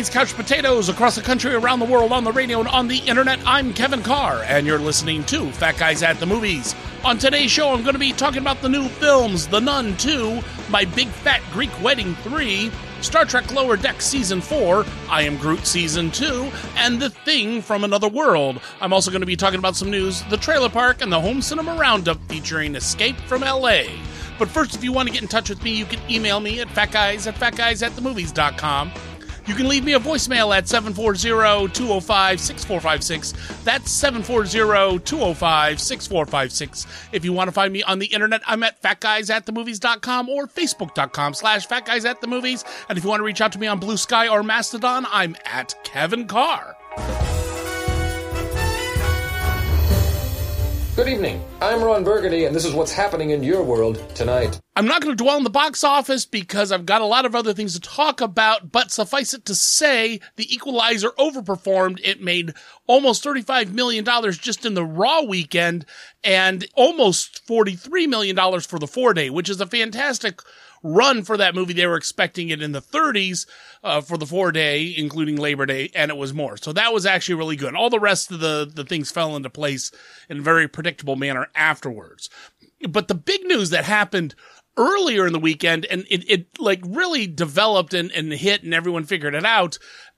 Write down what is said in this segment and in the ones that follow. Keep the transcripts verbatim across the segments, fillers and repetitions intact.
Greetings, couch potatoes, across the country, around the world, on the radio, and on the internet. I'm Kevin Carr, and you're listening to Fat Guys at the Movies. On today's show, I'm going to be talking about the new films, The Nun two, My Big Fat Greek Wedding three, Star Trek Lower Decks Season four, I Am Groot Season two, and The Thing from Another World. I'm also going to be talking about some news, the Trailer Park, and the Home Cinema Roundup featuring Escape from L A. But first, if you want to get in touch with me, you can email me at fatguys at fatguysatthemovies dot com. You can leave me a voicemail at seven four zero, two zero five, six four five six. That's seven four zero, two zero five, six four five six. If you want to find me on the internet, I'm at fatguys at the movies dot com or facebook.com slash fatguysatthemovies. And if you want to reach out to me on Blue Sky or Mastodon, I'm at Kevin Carr. Good evening. I'm Ron Burgundy, and this is what's happening in your world tonight. I'm not going to dwell on the box office because I've got a lot of other things to talk about, but suffice it to say, The Equalizer overperformed. It made almost thirty-five million dollars just in the Raw weekend and almost forty-three million dollars for the four-day, which is a fantastic run for that movie. They were expecting it in the thirties uh, for the four-day, including Labor Day, and it was more. So that was actually really good. All the rest of the, the things fell into place in a very predictable manner afterwards. But the big news that happened earlier in the weekend, and it, it like really developed and, and hit and everyone figured it out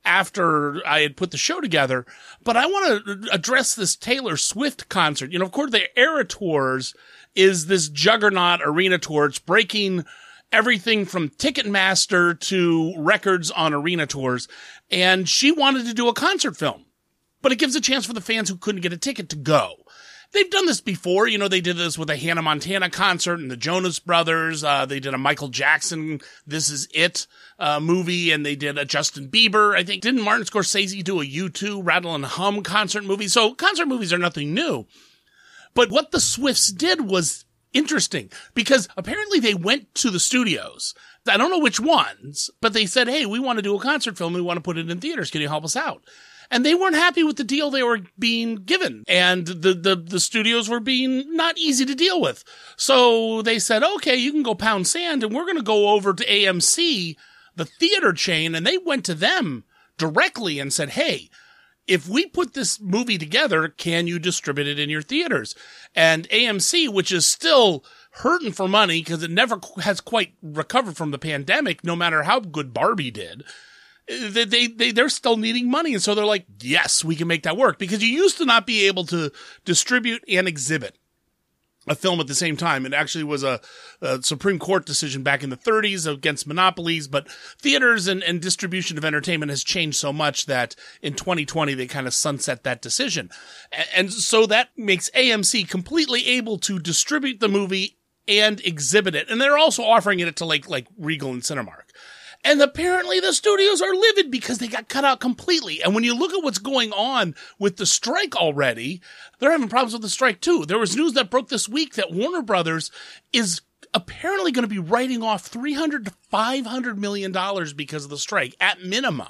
after I had put the show together. But I want to address this Taylor Swift concert. You know, of course, the Era Tours is this juggernaut arena tour. It's breaking everything from Ticketmaster to records on arena tours. And she wanted to do a concert film, but it gives a chance for the fans who couldn't get a ticket to go. They've done this before. You know, they did this with a Hannah Montana concert and the Jonas Brothers. Uh, they did a Michael Jackson, This Is It uh, movie, and they did a Justin Bieber. I think, didn't Martin Scorsese do a U two Rattle and Hum concert movie? So concert movies are nothing new. But what the Swifts did was interesting because apparently they went to the studios. I don't know which ones, but they said, hey, we want to do a concert film. We want to put it in theaters. Can you help us out? And they weren't happy with the deal they were being given. And the, the, the studios were being not easy to deal with. So they said, okay, you can go pound sand and we're going to go over to A M C, the theater chain. And they went to them directly and said, hey, if we put this movie together, can you distribute it in your theaters? And A M C, which is still hurting for money because it never has quite recovered from the pandemic, no matter how good Barbie did, They, they, they, they're still needing money. And so they're like, yes, we can make that work, because you used to not be able to distribute and exhibit a film at the same time. It actually was a, a Supreme Court decision back in the thirties against monopolies, but theaters and, and distribution of entertainment has changed so much that in twenty twenty, they kind of sunset that decision. And, and so that makes A M C completely able to distribute the movie and exhibit it. And they're also offering it to like, like Regal and Cinemark. And apparently the studios are livid because they got cut out completely. And when you look at what's going on with the strike already, they're having problems with the strike too. There was news that broke this week that Warner Brothers is apparently going to be writing off three hundred to five hundred million dollars because of the strike at minimum.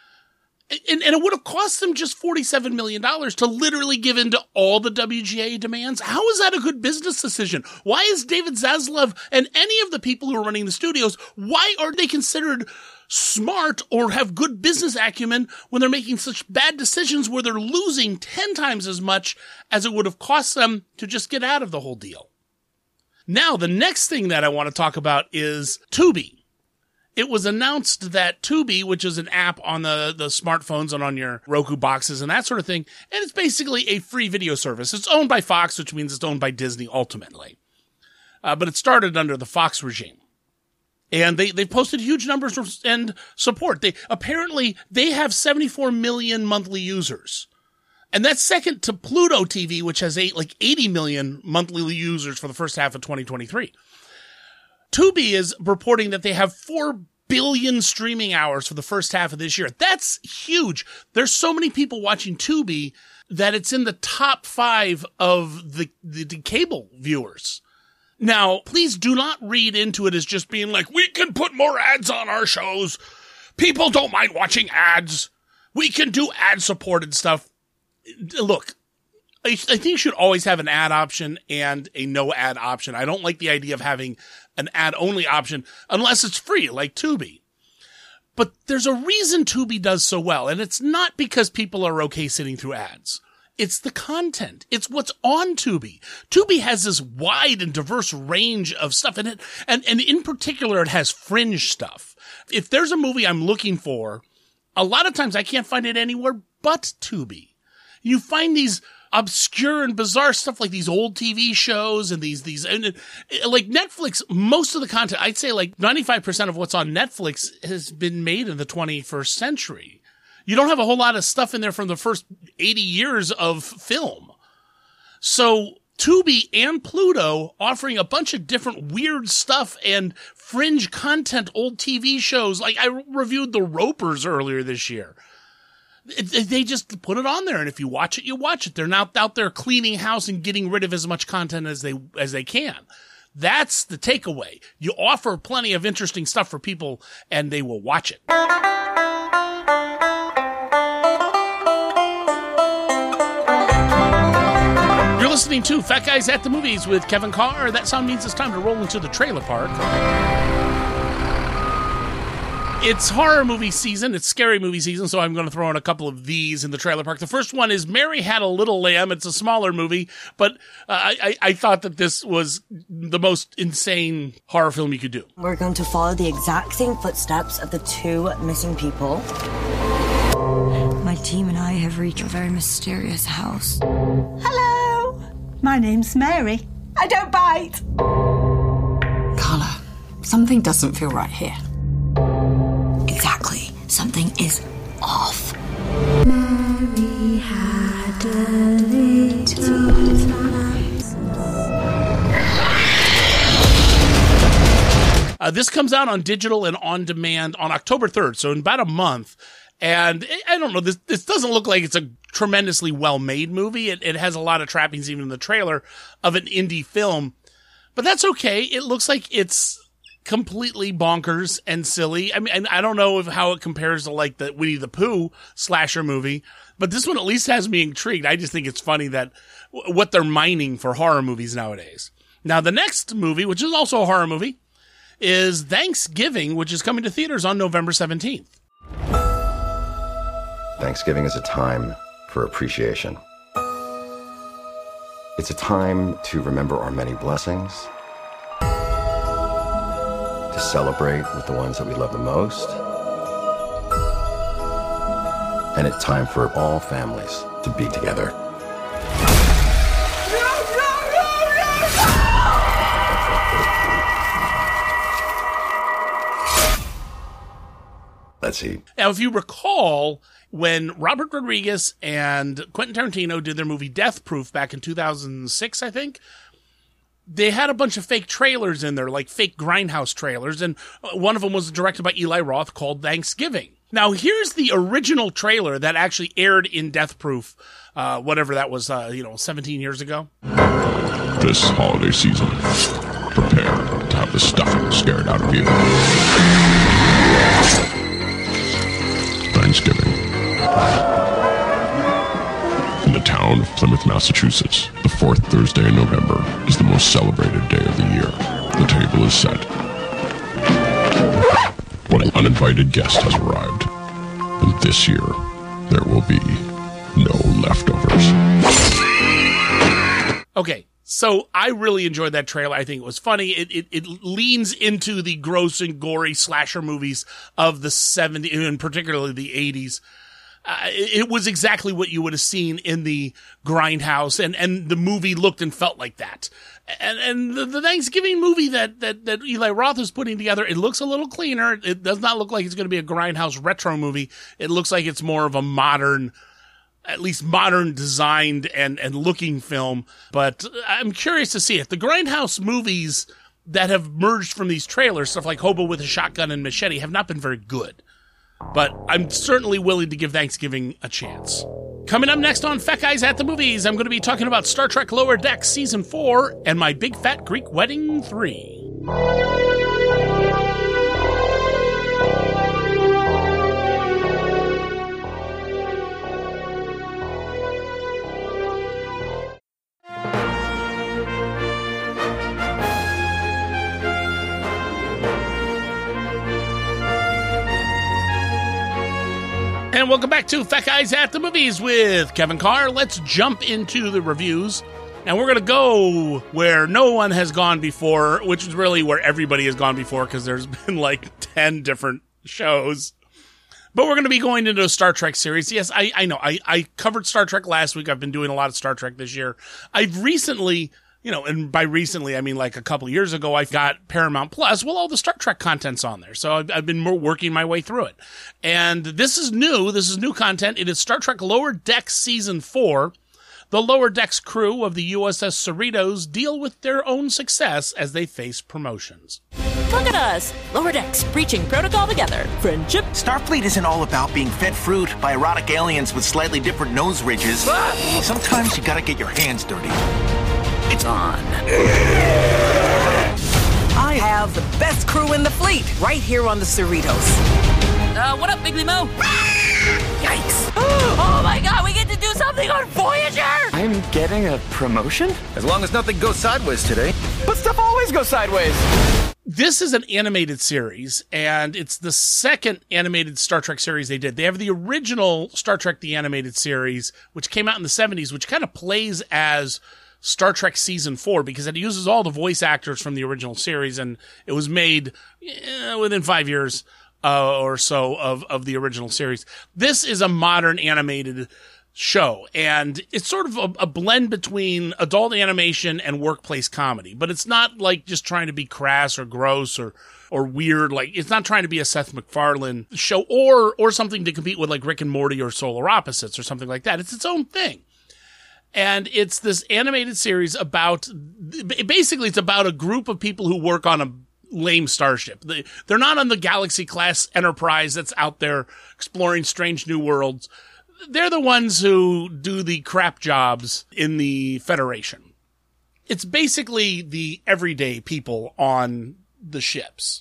And, and it would have cost them just forty-seven million dollars to literally give in to all the W G A demands. How is that a good business decision? Why is David Zaslav and any of the people who are running the studios, why are they considered smart or have good business acumen when they're making such bad decisions where they're losing ten times as much as it would have cost them to just get out of the whole deal? Now, the next thing that I want to talk about is Tubi. It was announced that Tubi, which is an app on the, the smartphones and on your Roku boxes and that sort of thing, and it's basically a free video service. It's owned by Fox, which means it's owned by Disney ultimately. Uh, but it started under the Fox regime. And they, they've posted huge numbers and support. They apparently, they have seventy-four million monthly users. And that's second to Pluto T V, which has eight, like eighty million monthly users for the first half of twenty twenty-three. Tubi is reporting that they have four billion streaming hours for the first half of this year. That's huge. There's so many people watching Tubi that it's in the top five of the, the, the cable viewers. Now, please do not read into it as just being like, we can put more ads on our shows. People don't mind watching ads. We can do ad-supported stuff. Look, I, I think you should always have an ad option and a no ad option. I don't like the idea of having an ad-only option unless it's free, like Tubi. But there's a reason Tubi does so well, and it's not because people are okay sitting through ads. It's the content. It's what's on Tubi. Tubi has this wide and diverse range of stuff in it, and, and in particular, it has fringe stuff. If there's a movie I'm looking for, a lot of times I can't find it anywhere but Tubi. You find these obscure and bizarre stuff like these old T V shows and these, these, and like Netflix, most of the content, I'd say like ninety-five percent of what's on Netflix has been made in the twenty-first century. You don't have a whole lot of stuff in there from the first eighty years of film. So Tubi and Pluto offering a bunch of different weird stuff and fringe content, old T V shows. Like I reviewed The Ropers earlier this year. They just put it on there, and if you watch it, you watch it. They're not out there cleaning house and getting rid of as much content as they as they can. That's the takeaway. You offer plenty of interesting stuff for people, and they will watch it. You're listening to Fat Guys at the Movies with Kevin Carr. That sound means it's time to roll into the trailer park. It's horror movie season. It's scary movie season, so I'm going to throw in a couple of these in the trailer park. The first one is Mary Had a Little Lamb. It's a smaller movie, but uh, I, I thought that this was the most insane horror film you could do. We're going to follow the exact same footsteps of the two missing people. My team and I have reached a very mysterious house. Hello. My name's Mary. I don't bite. Carla, something doesn't feel right here. Exactly. Something is off. Mary had a little lamb. Uh, this comes out on digital and on demand on October third, so in about a month. And I don't know, this this doesn't look like it's a tremendously well-made movie. It, it has a lot of trappings, even in the trailer, of an indie film. But that's okay. It looks like it's completely bonkers and silly. I mean, and I don't know if how it compares to like the Winnie the Pooh slasher movie, but this one at least has me intrigued. I just think it's funny that w- what they're mining for horror movies nowadays. Now, the next movie, which is also a horror movie, is Thanksgiving, which is coming to theaters on November seventeenth. Thanksgiving is a time for appreciation. It's a time to remember our many blessings, to celebrate with the ones that we love the most, and it's time for all families to be together. No, no, no, no! Let's see. Now, if you recall, when Robert Rodriguez and Quentin Tarantino did their movie Death Proof back in two thousand six, I think, they had a bunch of fake trailers in there, like fake Grindhouse trailers, and one of them was directed by Eli Roth called Thanksgiving. Now, here's the original trailer that actually aired in Death Proof, uh, whatever that was, uh, you know, seventeen years ago. This holiday season, prepare to have the stuffing scared out of you. Thanksgiving. In the town of Plymouth, Massachusetts, the fourth Thursday in November is the most celebrated day of the year. The table is set. When an uninvited guest has arrived, and this year, there will be no leftovers. Okay, so I really enjoyed that trailer. I think it was funny. It it, it leans into the gross and gory slasher movies of the seventies, and particularly the eighties. Uh, it, it was exactly what you would have seen in the Grindhouse, and, and the movie looked and felt like that. And and the, the Thanksgiving movie that, that, that Eli Roth is putting together, it looks a little cleaner. It does not look like it's going to be a Grindhouse retro movie. It looks like it's more of a modern, at least modern designed and, and looking film. But I'm curious to see it. The Grindhouse movies that have merged from these trailers, stuff like Hobo with a Shotgun and Machete, have not been very good. But I'm certainly willing to give Thanksgiving a chance. Coming up next on Fat Guys at the Movies, I'm going to be talking about Star Trek Lower Decks Season four and My Big Fat Greek Wedding three. And welcome back to Fat Guys at the Movies with Kevin Carr. Let's jump into the reviews. And we're going to go where no one has gone before, which is really where everybody has gone before because there's been like ten different shows. But we're going to be going into a Star Trek series. Yes, I, I know. I, I covered Star Trek last week. I've been doing a lot of Star Trek this year. I've recently, you know, and by recently, I mean like a couple of years ago, I got Paramount Plus. Well, all the Star Trek content's on there. So I've, I've been more working my way through it. And this is new. This is new content. It is Star Trek Lower Decks Season four. The Lower Decks crew of the U S S Cerritos deal with their own success as they face promotions. Look at us, Lower Decks, preaching protocol together. Friendship. Starfleet isn't all about being fed fruit by erotic aliens with slightly different nose ridges. Ah! Sometimes you gotta get your hands dirty. It's on. I have the best crew in the fleet right here on the Cerritos. Uh, what up, Big Limo? Yikes. Oh my god, we get to do something on Voyager! I'm getting a promotion? As long as nothing goes sideways today. But stuff always goes sideways. This is an animated series, and it's the second animated Star Trek series they did. They have the original Star Trek The Animated Series, which came out in the seventies, which kind of plays as Star Trek Season four because it uses all the voice actors from the original series, and it was made eh, within five years uh, or so of, of the original series. This is a modern animated show, and it's sort of a, a blend between adult animation and workplace comedy, but it's not like just trying to be crass or gross or or weird. Like, it's not trying to be a Seth MacFarlane show or or something to compete with like Rick and Morty or Solar Opposites or something like that. It's its own thing. And it's this animated series about, basically it's about a group of people who work on a lame starship. They, they're not on the Galaxy class Enterprise that's out there exploring strange new worlds. They're the ones who do the crap jobs in the Federation. It's basically the everyday people on the ships.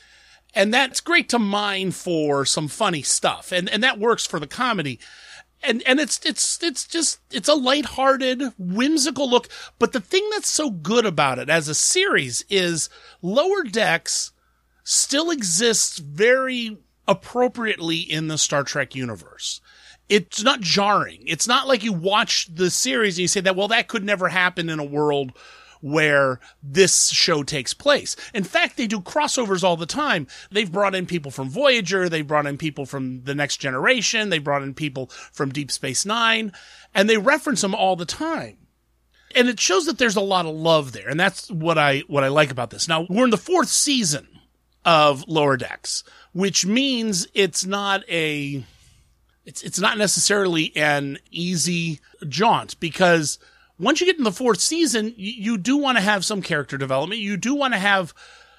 And that's great to mine for some funny stuff. And, and that works for the comedy. And, and it's, it's, it's just, it's a lighthearted, whimsical look. But the thing that's so good about it as a series is Lower Decks still exists very appropriately in the Star Trek universe. It's not jarring. It's not like you watch the series and you say that, well, that could never happen in a world where this show takes place. In fact, they do crossovers all the time. They've brought in people from Voyager. They've brought in people from The Next Generation. They brought in people from Deep Space Nine, and they reference them all the time. And it shows that there's a lot of love there. And that's what I, what I like about this. Now, we're in the fourth season of Lower Decks, which means it's not a, it's, it's not necessarily an easy jaunt, because once you get in the fourth season, you, you do want to have some character development. You do want to have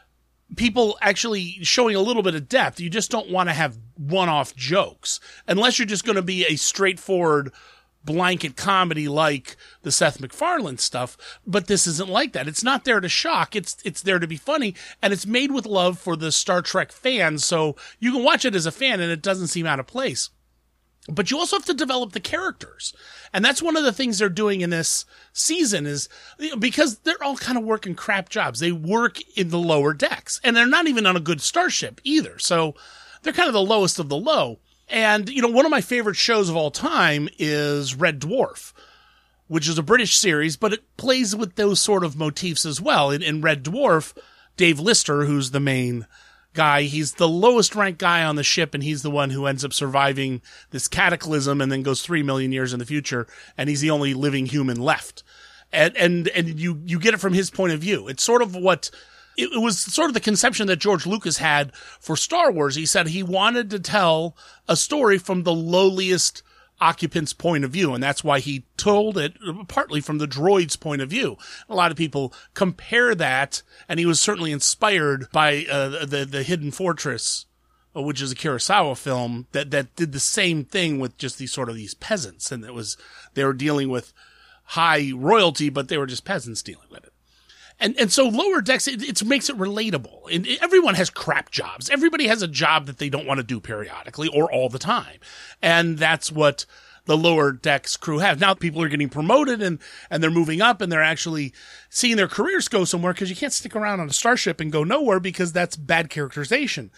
people actually showing a little bit of depth. You just don't want to have one-off jokes, unless you're just going to be a straightforward blanket comedy like the Seth MacFarlane stuff. But this isn't like that. It's not there to shock. It's it's there to be funny, and it's made with love for the Star Trek fans, so you can watch it as a fan, and it doesn't seem out of place. But you also have to develop the characters. And that's one of the things they're doing in this season is, you know, because they're all kind of working crap jobs. They work in the lower decks, and they're not even on a good starship either. So they're kind of the lowest of the low. And, you know, one of my favorite shows of all time is Red Dwarf, which is a British series, but it plays with those sort of motifs as well. In, in Red Dwarf, Dave Lister, who's the main guy, he's the lowest ranked guy on the ship, and he's the one who ends up surviving this cataclysm and then goes three million years in the future, and he's the only living human left. And and and you you get it from his point of view. It's sort of what it, it was sort of the conception that George Lucas had for Star Wars. He said he wanted to tell a story from the lowliest occupant's point of view, and that's why he told it partly from the droid's point of view. A lot of people compare that, and he was certainly inspired by uh, the the Hidden Fortress, which is a Kurosawa film that that did the same thing with just these sort of these peasants, and it was they were dealing with high royalty, but they were just peasants dealing with it. And and so Lower Decks, it, it makes it relatable. And everyone has crap jobs. Everybody has a job that they don't want to do periodically or all the time. And that's what the Lower Decks crew have. Now people are getting promoted and, and they're moving up and they're actually seeing their careers go somewhere, because you can't stick around on a starship and go nowhere, because that's bad characterization.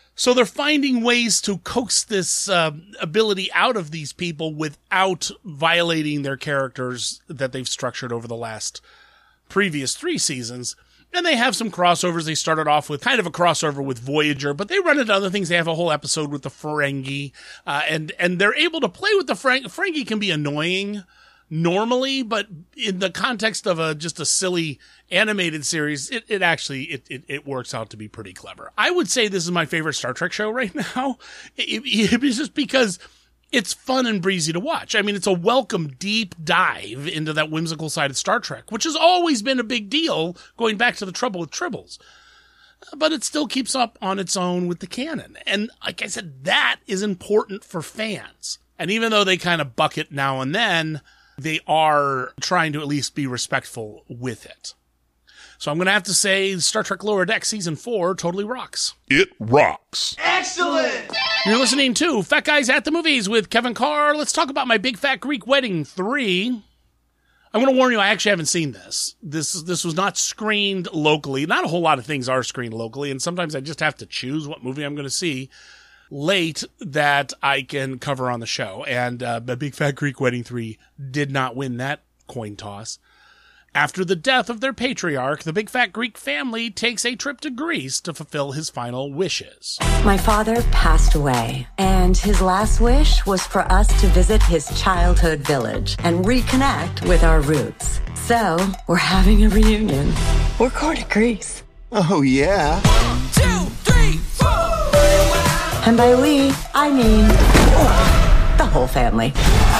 So they're finding ways to coax this uh, ability out of these people without violating their characters that they've structured over the last previous three seasons. And they have some crossovers. They started off with kind of a crossover with Voyager, but they run into other things. They have a whole episode with the Ferengi, uh, and, and they're able to play with the Ferengi. Ferengi can be annoying normally, but in the context of a just a silly animated series, it, it actually it, it it works out to be pretty clever. I would say this is my favorite Star Trek show right now. It, it, it's just because it's fun and breezy to watch. I mean, it's a welcome deep dive into that whimsical side of Star Trek, which has always been a big deal going back to the Trouble with Tribbles. But it still keeps up on its own with the canon. And like I said, that is important for fans. And even though they kind of buck it now and then, they are trying to at least be respectful with it. So I'm going to have to say Star Trek Lower Decks Season four totally rocks. It rocks. Excellent! You're listening to Fat Guys at the Movies with Kevin Carr. Let's talk about My Big Fat Greek Wedding three. I'm going to warn you, I actually haven't seen this. This this was not screened locally. Not a whole lot of things are screened locally, and sometimes I just have to choose what movie I'm going to see late that I can cover on the show. And uh, My Big Fat Greek Wedding three did not win that coin toss. After the death of their patriarch, the Big Fat Greek family takes a trip to Greece to fulfill his final wishes. My father passed away, and his last wish was for us to visit his childhood village and reconnect with our roots. So, we're having a reunion. We're going to Greece. Oh, yeah? One, two, three, four! And by we, I mean the whole family.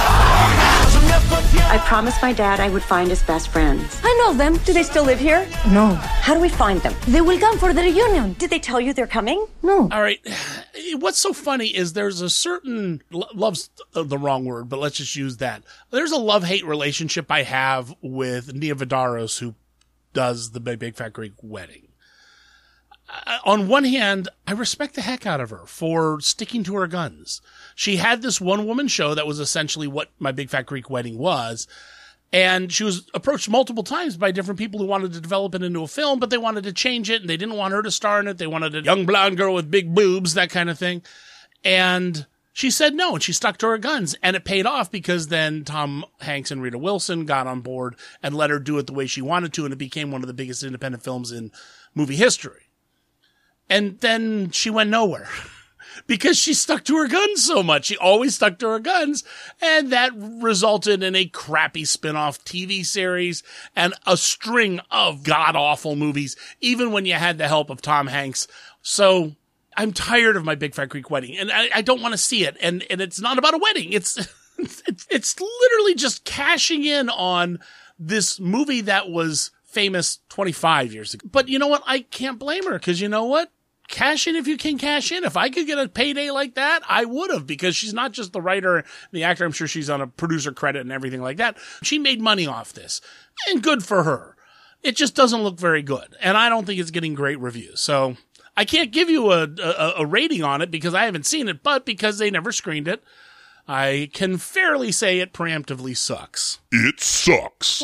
I promised my dad I would find his best friends. I know them. Do they still live here? No. How do we find them? They will come for the reunion. Did they tell you they're coming? No. All right. What's so funny is there's a certain, love's the wrong word, but let's just use that. There's a love-hate relationship I have with Nia Vidaros, who does the Big, Big Fat Greek Wedding. Uh, on one hand, I respect the heck out of her for sticking to her guns. She had this one-woman show that was essentially what My Big Fat Greek Wedding was, and she was approached multiple times by different people who wanted to develop it into a film, but they wanted to change it, and they didn't want her to star in it. They wanted a young blonde girl with big boobs, that kind of thing. And she said no, and she stuck to her guns, and it paid off because then Tom Hanks and Rita Wilson got on board and let her do it the way she wanted to, and it became one of the biggest independent films in movie history. And then she went nowhere because she stuck to her guns so much. She always stuck to her guns. And that resulted in a crappy spin-off T V series and a string of god-awful movies, even when you had the help of Tom Hanks. So I'm tired of My Big Fat Greek Wedding, and I, I don't want to see it. And, and it's not about a wedding. It's, it's, it's literally just cashing in on this movie that was famous twenty-five years ago. But you know what? I can't blame her, because you know what? Cash in if you can cash in. If I could get a payday like that, I would have, because she's not just the writer and the actor. I'm sure she's on a producer credit and everything like that. She made money off this, and good for her. It just doesn't look very good, and I don't think it's getting great reviews. So I can't give you a, a, a rating on it because I haven't seen it, but because they never screened it, I can fairly say it preemptively sucks. It sucks.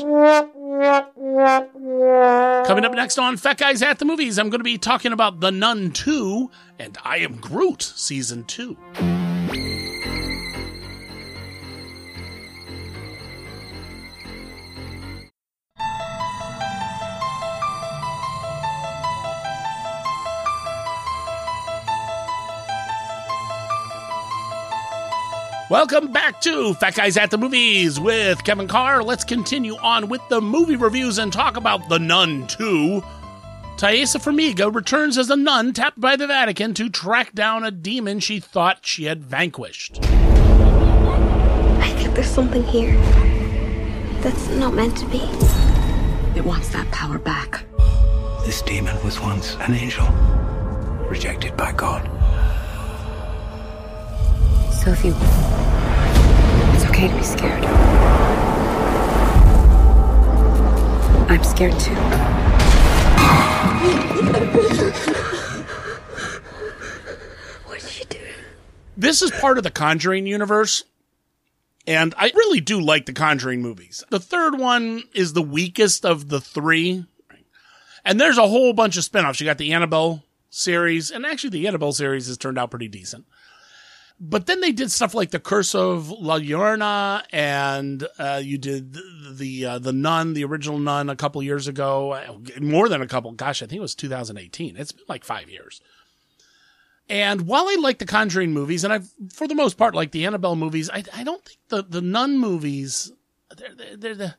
Coming up next on Fat Guys at the Movies, I'm going to be talking about The Nun two and I Am Groot Season two. Welcome back to Fat Guys at the Movies with Kevin Carr. Let's continue on with the movie reviews and talk about The Nun two. Taissa Farmiga returns as a nun tapped by the Vatican to track down a demon she thought she had vanquished. I think there's something here that's not meant to be. It wants that power back. This demon was once an angel, rejected by God. Sophie, it's okay to be scared. I'm scared too. What did you do? This is part of the Conjuring universe, and I really do like the Conjuring movies. The third one is the weakest of the three, and there's a whole bunch of spinoffs. You got the Annabelle series, and actually the Annabelle series has turned out pretty decent. But then they did stuff like The Curse of La Llorona, and uh, you did the the, uh, the Nun, the original Nun, a couple years ago. More than a couple. Gosh, I think it was two thousand eighteen. It's been like five years. And while I like the Conjuring movies, and I, for the most part, like the Annabelle movies, I, I don't think the, the Nun movies, they're, they're, they're the...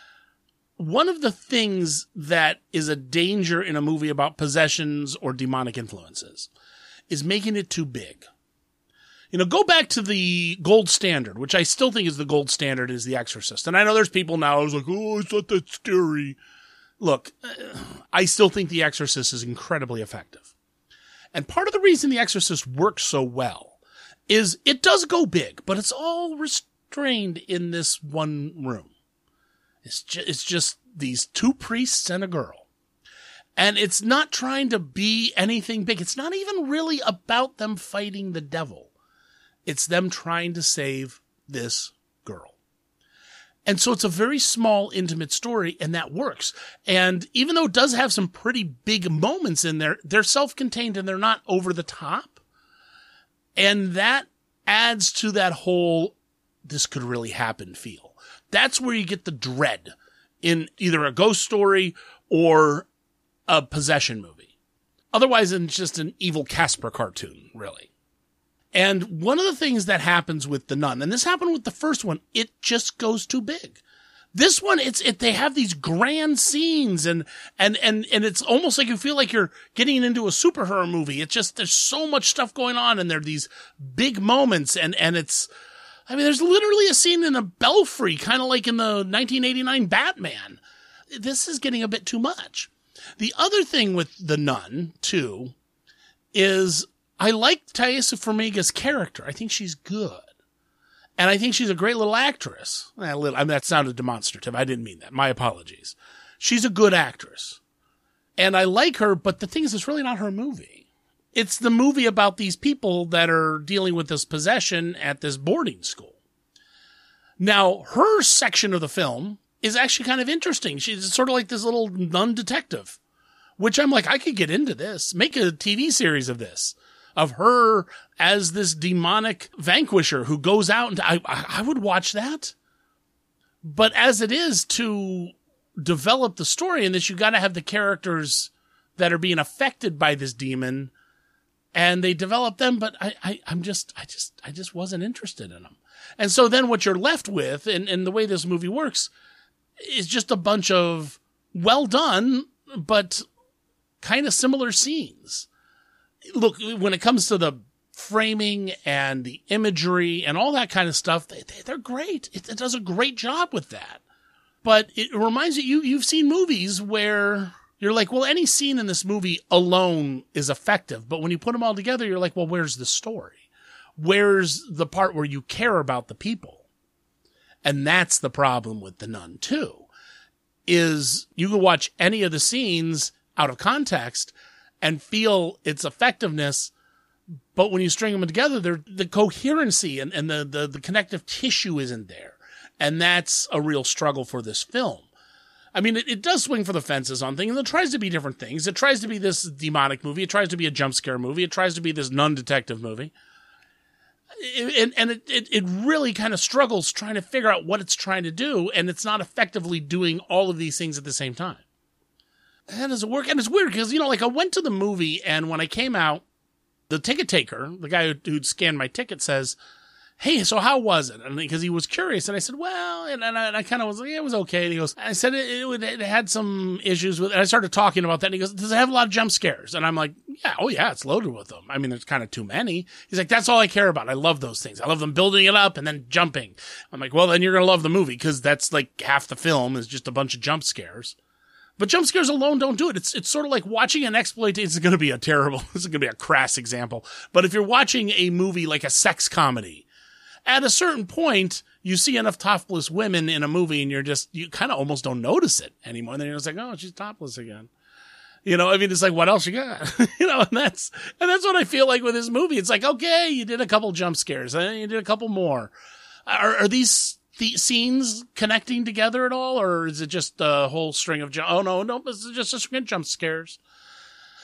One of the things that is a danger in a movie about possessions or demonic influences is making it too big. You know, go back to the gold standard, which I still think is the gold standard, is The Exorcist. And I know there's people now who's like, oh, it's not that scary. Look, I still think The Exorcist is incredibly effective. And part of the reason The Exorcist works so well is it does go big, but it's all restrained in this one room. It's just, it's just these two priests and a girl. And it's not trying to be anything big. It's not even really about them fighting the devil. It's them trying to save this girl. And so it's a very small, intimate story, and that works. And even though it does have some pretty big moments in there, they're self-contained and they're not over the top. And that adds to that whole, this could really happen feel. That's where you get the dread in either a ghost story or a possession movie. Otherwise, it's just an evil Casper cartoon, really. And one of the things that happens with The Nun, and this happened with the first one, it just goes too big. This one, it's it. They have these grand scenes, and and and and it's almost like you feel like you're getting into a superhero movie. It's just there's so much stuff going on, and there are these big moments, and and it's. I mean, there's literally a scene in a belfry, kind of like in the nineteen eighty-nine Batman. This is getting a bit too much. The other thing with The Nun, too, is I like Taissa Farmiga's character. I think she's good. And I think she's a great little actress. Well, little, I mean, that sounded demonstrative. I didn't mean that. My apologies. She's a good actress. And I like her, but the thing is, it's really not her movie. It's the movie about these people that are dealing with this possession at this boarding school. Now, her section of the film is actually kind of interesting. She's sort of like this little nun detective, which I'm like, I could get into this. Make a T V series of this, of her as this demonic vanquisher who goes out, and I, I would watch that. But as it is, to develop the story in this, you got to have the characters that are being affected by this demon. And they develop them, but I, I, I'm just, I just, I just wasn't interested in them. And so then what you're left with, and, and the way this movie works, is just a bunch of well done, but kind of similar scenes. Look, when it comes to the framing and the imagery and all that kind of stuff, they, they, they're great. It, it does a great job with that. But it reminds you, you, you've seen movies where you're like, well, any scene in this movie alone is effective. But when you put them all together, you're like, well, where's the story? Where's the part where you care about the people? And that's the problem with The Nun, too, is you can watch any of the scenes out of context and feel its effectiveness. But when you string them together, the coherency and, and the, the, the connective tissue isn't there. And that's a real struggle for this film. I mean, it, it does swing for the fences on things, and it tries to be different things. It tries to be this demonic movie. It tries to be a jump scare movie. It tries to be this nun detective movie. It, and and it, it, it really kind of struggles trying to figure out what it's trying to do, and it's not effectively doing all of these things at the same time. How does it work? And it's weird because, you know, like I went to the movie, and when I came out, the ticket taker, the guy who, who'd scanned my ticket, says, hey, so how was it? And because he was curious, and I said, well, and, and I, and I kind of was like, yeah, it was okay. And he goes, I said, it, it, it had some issues with it. And I started talking about that. And he goes, does it have a lot of jump scares? And I'm like, yeah, oh yeah, it's loaded with them. I mean, there's kind of too many. He's like, that's all I care about. I love those things. I love them building it up and then jumping. I'm like, well, then you're going to love the movie, because that's like half the film is just a bunch of jump scares. But jump scares alone don't do it. It's it's sort of like watching an exploitation. It's going to be a terrible, this is going to be a crass example. But if you're watching a movie like a sex comedy, at a certain point, you see enough topless women in a movie and you're just, you kind of almost don't notice it anymore. And then you're just like, oh, she's topless again. You know, I mean, it's like, what else you got? you know, and that's, and that's what I feel like with this movie. It's like, okay, you did a couple jump scares and you did a couple more. Are, are these the scenes connecting together at all? Or is it just a whole string of jump? Oh no, no, it's just a string of jump scares.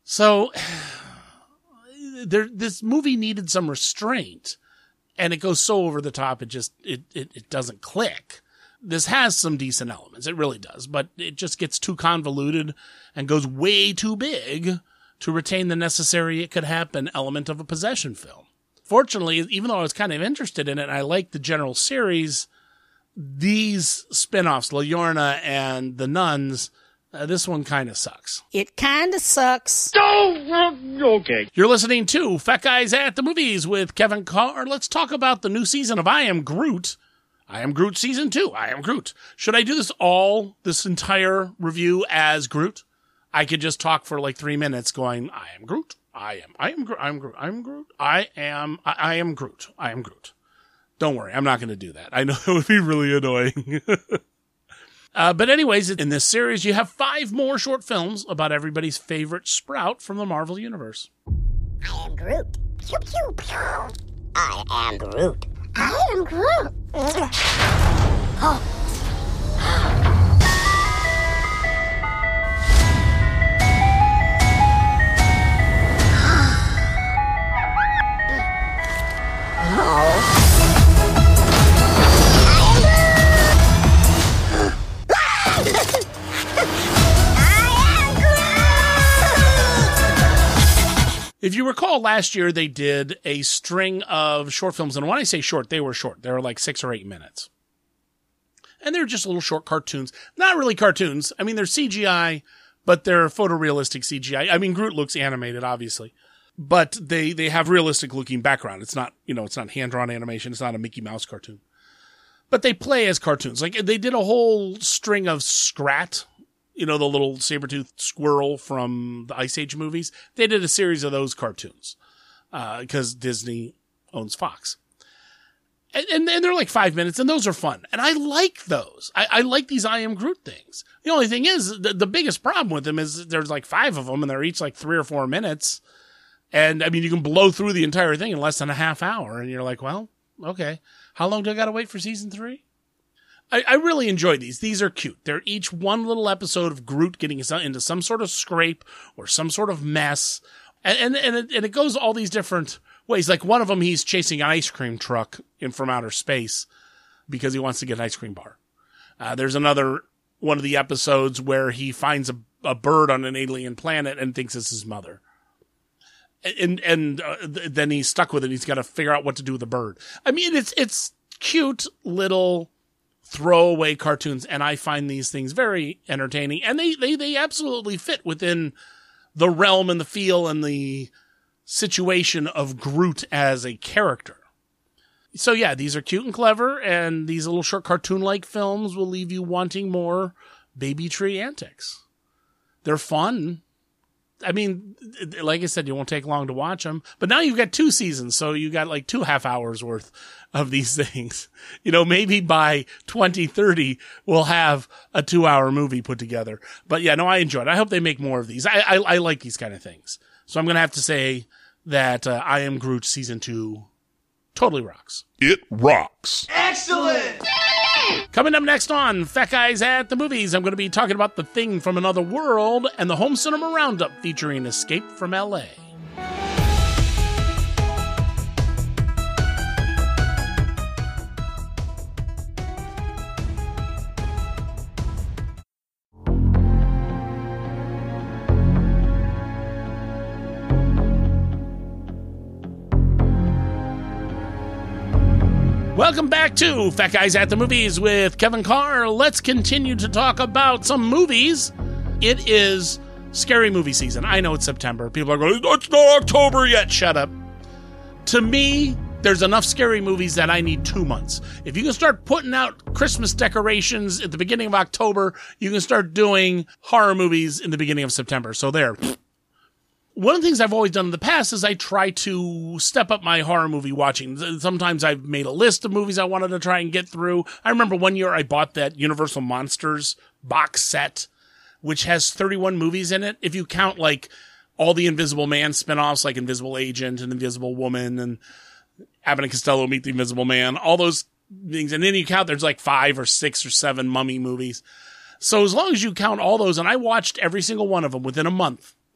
So there, this movie needed some restraint, and it goes so over the top, it just, it, it, it doesn't click. This has some decent elements. It really does, but it just gets too convoluted and goes way too big to retain the necessary it could happen element of a possession film. Fortunately, even though I was kind of interested in it, I liked the general series, these spin-offs, La Llorona and The Nuns, uh, this one kind of sucks. It kind of sucks. Oh, okay. You're listening to Fat Guys at the Movies with Kevin Carr. Let's talk about the new season of I Am Groot. I Am Groot Season two. I Am Groot. Should I do this all, this entire review as Groot? I could just talk for like three minutes going, I am Groot. I am, I am Groot. I am Groot. I am Groot. I am, I, I am Groot. I am Groot. Don't worry. I'm not going to do that. I know it would be really annoying. uh, but anyways, in this series, you have five more short films about everybody's favorite Sprout from the Marvel Universe. I am Groot. Pew, pew, pew. I am Groot. I am Groot. Oh. If you recall, last year they did a string of short films, and when I say short, they were short. They were like six or eight minutes. And they're just little short cartoons. Not really cartoons. I mean, they're C G I, but they're photorealistic C G I. I mean, Groot looks animated, obviously. But they, they have realistic looking background. It's not, you know, it's not hand-drawn animation. It's not a Mickey Mouse cartoon. But they play as cartoons. Like, they did a whole string of Scrat, you know, the little saber-toothed squirrel from the Ice Age movies. They did a series of those cartoons, uh, because Disney owns Fox. And, and, and they're like five minutes, and those are fun. And I like those. I, I like these I Am Groot things. The only thing is, the, the biggest problem with them is there's like five of them, and they're each like three or four minutes. And, I mean, you can blow through the entire thing in less than a half hour, and you're like, well, okay. How long do I gotta wait for season three? I, I really enjoy these. These are cute. They're each one little episode of Groot getting into some sort of scrape or some sort of mess. And, and, and, it, and it goes all these different ways. Like one of them, he's chasing an ice cream truck in from outer space because he wants to get an ice cream bar. Uh, there's another one of the episodes where he finds a, a bird on an alien planet and thinks it's his mother. And, and, uh, then he's stuck with it. He's got to figure out what to do with the bird. I mean, it's, it's cute little throwaway cartoons, and I find these things very entertaining, and they, they, they absolutely fit within the realm and the feel and the situation of Groot as a character. So yeah, these are cute and clever, and these little short cartoon-like films will leave you wanting more Baby Tree antics. They're fun. I mean, like I said, it won't take long to watch them. But now you've got two seasons, so you got like two half hours worth of these things. You know, maybe by twenty thirty, we'll have a two-hour movie put together. But yeah, no, I enjoy it. I hope they make more of these. I I, I like these kind of things. So I'm going to have to say that uh, I Am Groot Season two totally rocks. It rocks. Excellent! Coming up next on Fat Guys at the Movies, I'm going to be talking about The Thing from Another World and the Home Cinema Roundup featuring Escape from L A. Welcome back to Fat Guys at the Movies with Kevin Carr. Let's continue to talk about some movies. It is scary movie season. I know it's September. People are going, it's not October yet. Shut up. To me, there's enough scary movies that I need two months. If you can start putting out Christmas decorations at the beginning of October, you can start doing horror movies in the beginning of September. So there. One of the things I've always done in the past is I try to step up my horror movie watching. Sometimes I've made a list of movies I wanted to try and get through. I remember one year I bought that Universal Monsters box set, which has thirty-one movies in it. If you count like all the Invisible Man spinoffs, like Invisible Agent and Invisible Woman and Abbott and Costello Meet the Invisible Man, all those things. And then you count, there's like five or six or seven Mummy movies. So as long as you count all those, and I watched every single one of them within a month,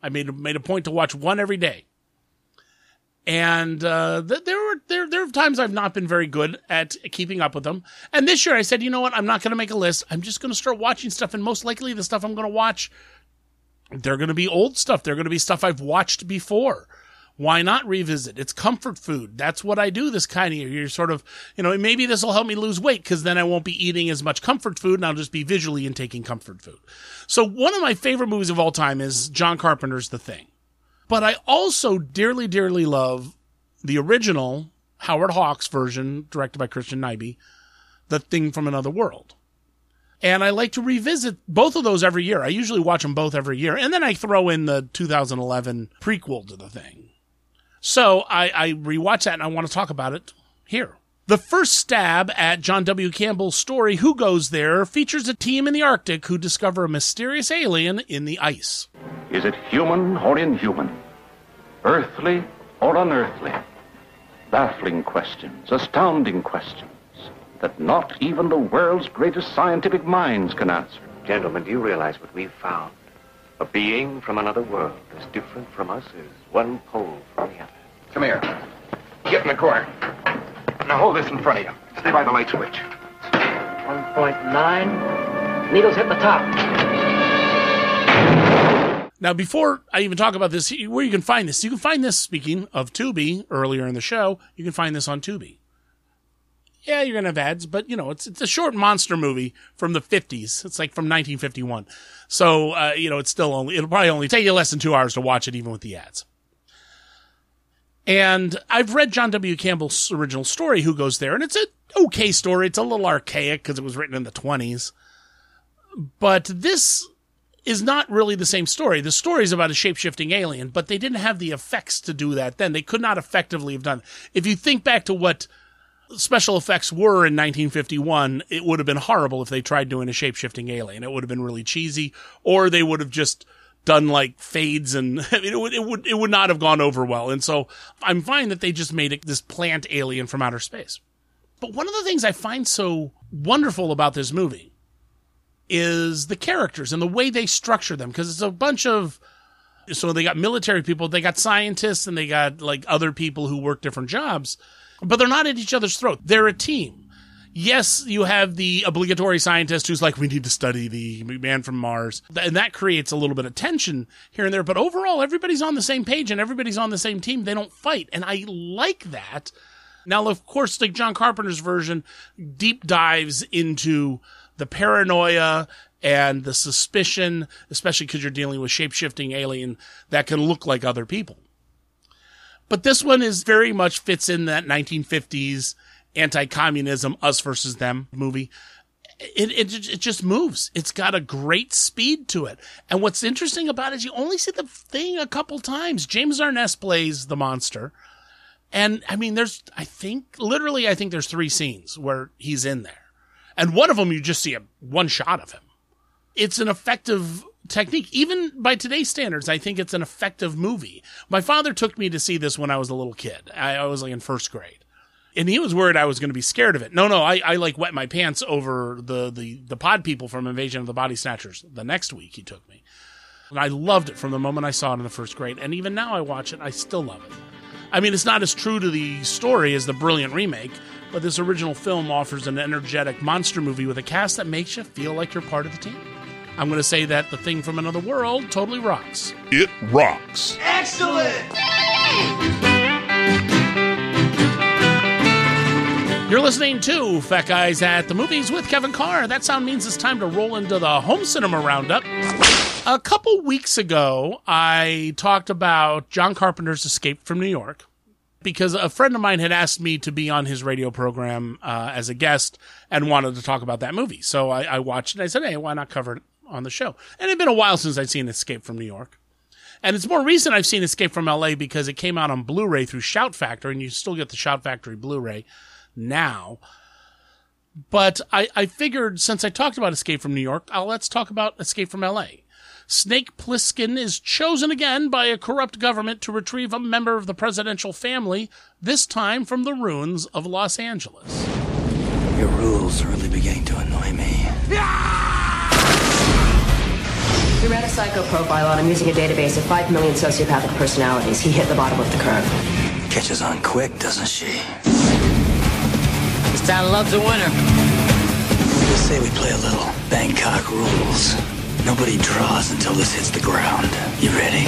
I made, made a point to watch one every day. And uh, th- there were there there are times I've not been very good at keeping up with them. And this year I said, you know what? I'm not going to make a list. I'm just going to start watching stuff. And most likely the stuff I'm going to watch, they're going to be old stuff. They're going to be stuff I've watched before. Why not revisit? It's comfort food. That's what I do this kind of year. You're sort of, you know, maybe this will help me lose weight because then I won't be eating as much comfort food and I'll just be visually intaking comfort food. So one of my favorite movies of all time is John Carpenter's The Thing. But I also dearly, dearly love the original Howard Hawks version, directed by Christian Nyby, The Thing from Another World. And I like to revisit both of those every year. I usually watch them both every year. And then I throw in the two thousand eleven prequel to The Thing. So I, I rewatch that and I want to talk about it here. The first stab at John W. Campbell's story, Who Goes There?, features a team in the Arctic who discover a mysterious alien in the ice. Is it human or inhuman? Earthly or unearthly? Baffling questions, astounding questions that not even the world's greatest scientific minds can answer. Gentlemen, do you realize what we've found? A being from another world, as different from us as one pole from the other. Come here. Get in the corner. Now hold this in front of you. Stay by the light switch. one point nine. Needles hit the top. Now, before I even talk about this, where you can find this, you can find this, speaking of Tubi, earlier in the show, you can find this on Tubi. Yeah, you're going to have ads, but, you know, it's it's a short monster movie from the fifties. It's like from nineteen fifty-one. So, uh, you know, it's still only, it'll probably only take you less than two hours to watch it, even with the ads. And I've read John W. Campbell's original story, Who Goes There? And it's an okay story. It's a little archaic because it was written in the twenties. But this is not really the same story. The story is about a shape-shifting alien, but they didn't have the effects to do that then. They could not effectively have done it. If you think back to what special effects were in nineteen fifty-one, it would have been horrible if they tried doing a shape-shifting alien. It would have been really cheesy, or they would have just done like fades and it would, it would, it would not have gone over well. And so I'm fine that they just made it this plant alien from outer space. But one of the things I find so wonderful about this movie is the characters and the way they structure them. Cause it's a bunch of, so they got military people, they got scientists, and they got like other people who work different jobs, but they're not at each other's throat. They're a team. Yes, you have the obligatory scientist who's like, we need to study the man from Mars. And that creates a little bit of tension here and there. But overall, everybody's on the same page and everybody's on the same team. They don't fight. And I like that. Now, of course, like John Carpenter's version deep dives into the paranoia and the suspicion, especially because you're dealing with shape-shifting alien that can look like other people. But this one is very much fits in that nineteen fifties anti-communism, us versus them movie. It, it it just moves. It's got a great speed to it. And what's interesting about it is you only see the thing a couple times. James Arness plays the monster. And I mean, there's, I think, literally, I think there's three scenes where he's in there. And one of them, you just see a one shot of him. It's an effective technique. Even by today's standards, I think it's an effective movie. My father took me to see this when I was a little kid. I, I was like in first grade. And he was worried I was going to be scared of it. No, no, I, I like wet my pants over the, the, the pod people from Invasion of the Body Snatchers. The next week he took me. And I loved it from the moment I saw it in the first grade. And even now I watch it, I still love it. I mean, it's not as true to the story as the brilliant remake, but this original film offers an energetic monster movie with a cast that makes you feel like you're part of the team. I'm going to say that The Thing from Another World totally rocks. It rocks. Excellent! You're listening to Fat Guys at the Movies with Kevin Carr. That sound means it's time to roll into the home cinema roundup. A couple weeks ago, I talked about John Carpenter's Escape from New York because a friend of mine had asked me to be on his radio program uh, as a guest and wanted to talk about that movie. So I, I watched it and I said, hey, why not cover it on the show? And it had been a while since I'd seen Escape from New York. And it's more recent I've seen Escape from L A because it came out on Blu-ray through Shout Factory, and you still get the Shout Factory Blu-ray now. But I, I figured since I talked about Escape from New York, uh, let's talk about Escape from L A. Snake Plissken is chosen again by a corrupt government to retrieve a member of the presidential family, this time from the ruins of Los Angeles. Your rules are really beginning to annoy me. You ran a psycho profile on him using a database of five million sociopathic personalities. He hit the bottom of the curve. Catches on quick, doesn't she? This town loves a winner. Just say we play a little Bangkok rules. Nobody draws until this hits the ground. You ready?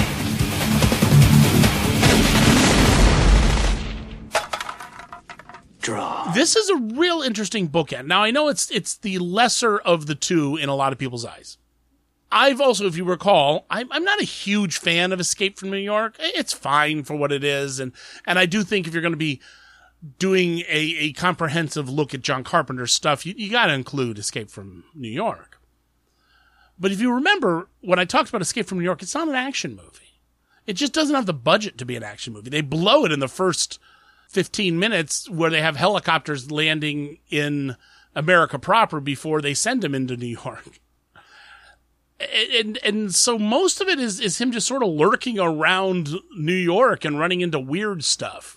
Draw. This is a real interesting bookend. Now, I know it's it's the lesser of the two in a lot of people's eyes. I've also, if you recall, I'm, I'm not a huge fan of Escape from New York. It's fine for what it is, and, and I do think if you're going to be doing a, a comprehensive look at John Carpenter's stuff, you, you got to include Escape from New York. But if you remember, when I talked about Escape from New York, it's not an action movie. It just doesn't have the budget to be an action movie. They blow it in the first fifteen minutes where they have helicopters landing in America proper before they send him into New York. And and so most of it is, is him just sort of lurking around New York and running into weird stuff.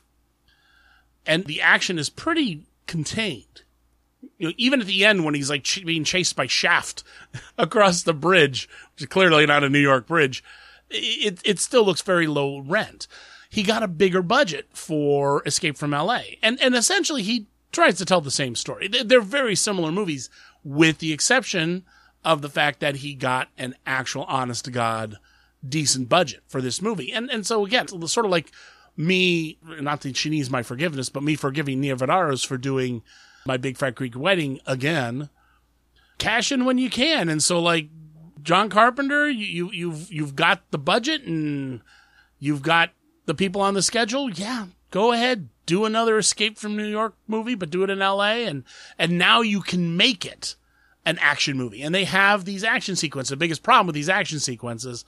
And the action is pretty contained. You know, even at the end when he's like ch- being chased by Shaft across the bridge, which is clearly not a New York bridge, it it still looks very low rent. He got a bigger budget for Escape from L A. And and essentially he tries to tell the same story. They're very similar movies, with the exception of the fact that he got an actual honest-to-God decent budget for this movie. And and so again, it's sort of like me, not that she needs my forgiveness, but me forgiving Nia Vardalos for doing My Big Fat Greek Wedding again. Cash in when you can. And so like John Carpenter, you, you you've you've got the budget and you've got the people on the schedule. Yeah, go ahead, do another Escape from New York movie, but do it in L A, and and now you can make it an action movie. And they have these action sequences. The biggest problem with these action sequences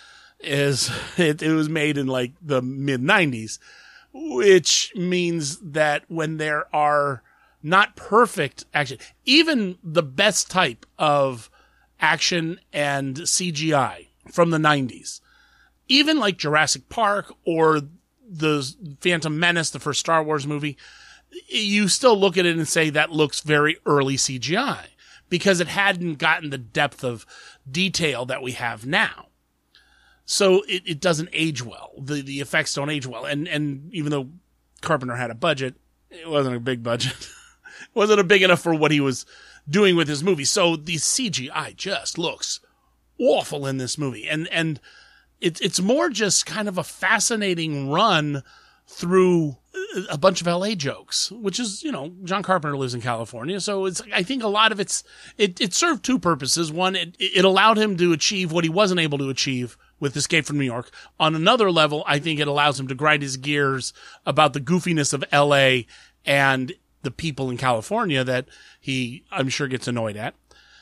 is it, it was made in like the mid nineties, which means that when there are not perfect action, even the best type of action and C G I from the nineties, even like Jurassic Park or the Phantom Menace, the first Star Wars movie, you still look at it and say that looks very early C G I because it hadn't gotten the depth of detail that we have now. So it, it doesn't age well. The the effects don't age well. And and even though Carpenter had a budget, it wasn't a big budget. It wasn't a big enough for what he was doing with his movie. So the C G I just looks awful in this movie. And and It's it's more just kind of a fascinating run through a bunch of L A jokes, which is, you know, John Carpenter lives in California. So it's, I think a lot of it's, it, it served two purposes. One, it, it allowed him to achieve what he wasn't able to achieve with Escape from New York. On another level, I think it allows him to grind his gears about the goofiness of L A and the people in California that he, I'm sure, gets annoyed at.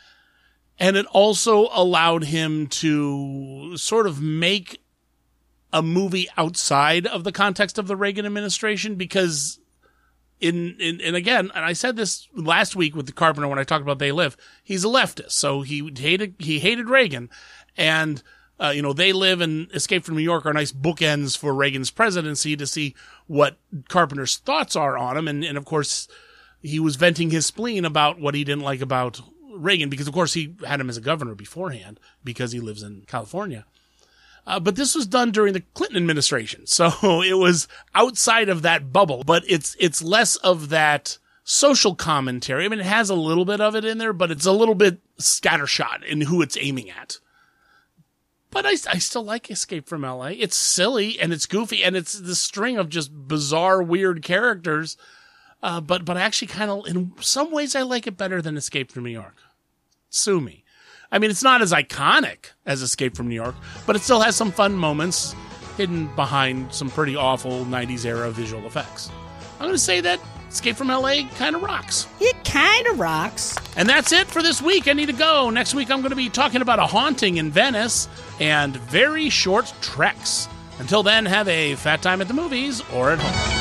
And it also allowed him to sort of make a movie outside of the context of the Reagan administration, because in, in, and again, and I said this last week with the Carpenter when I talked about They Live, he's a leftist. So he hated, he hated Reagan, and, uh, you know, They Live and Escape from New York are nice bookends for Reagan's presidency to see what Carpenter's thoughts are on him. And, and of course, he was venting his spleen about what he didn't like about Reagan, because of course he had him as a governor beforehand because he lives in California. Uh, but this was done during the Clinton administration. So it was outside of that bubble, but it's, it's less of that social commentary. I mean, it has a little bit of it in there, but it's a little bit scattershot in who it's aiming at. But I, I still like Escape from L A. It's silly and it's goofy and it's the string of just bizarre, weird characters. Uh, but, but I actually kind of, in some ways, I like it better than Escape from New York. Sue me. I mean, it's not as iconic as Escape from New York, but it still has some fun moments hidden behind some pretty awful nineties era visual effects. I'm going to say that Escape from L A kind of rocks. It kind of rocks. And that's it for this week. I need to go. Next week, I'm going to be talking about a haunting in Venice and very short treks. Until then, have a fat time at the movies or at home.